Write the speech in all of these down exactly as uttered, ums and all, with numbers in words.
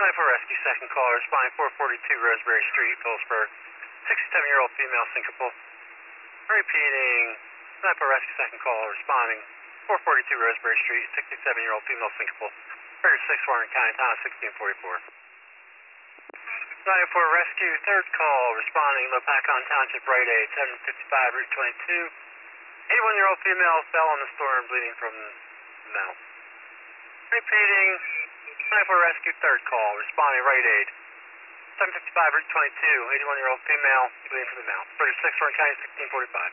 ninety-four Rescue, second call, responding four forty-two Roseberry Street, Phillipsburg. sixty-seven-year-old female syncopal. Repeating, ninety-four Rescue, second call, responding four forty-two Roseberry Street, sixty-seven-year-old female syncopal. thirty-six Warren County, time sixteen forty-four. ninety-four Rescue, third call, responding Lopakon Township, Rite Aid, seven fifty-five Route twenty-two. eighty-one-year-old female fell on the store and bleeding from the mouth. Repeating, ninety-four Rescue, third call, responding Rite Aid, seven fifty-five Route twenty-two, eighty-one-year-old female bleeding from the mouth. thirty-six Warren County, sixteen forty-five.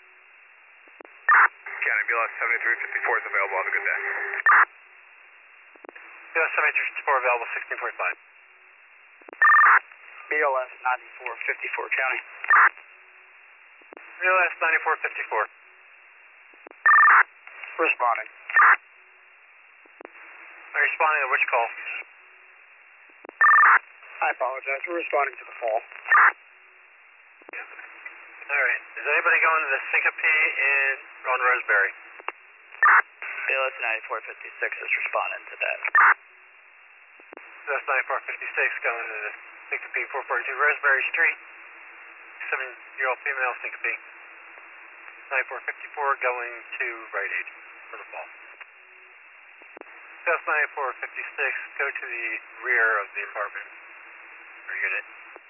County, B L S seventy-three fifty-four is available. Have a good day. B L S seventy-three fifty-four available, sixteen forty-five. B L S ninety-four fifty-four, County. B L S ninety-four fifty-four. Responding. Are you responding to which call? I apologize. We're responding to the fall. Alright. Is anybody going to the syncope in on Roseberry? B L S ninety-four fifty-six is responding to that. B L S ninety-four fifty-six going to the syncope four forty-two Roseberry Street. Seven-year-old female syncope. ninety-four fifty-four going to Rite Aid for the fall. B L S ninety-four fifty-six, go to the rear of the apartment or unit.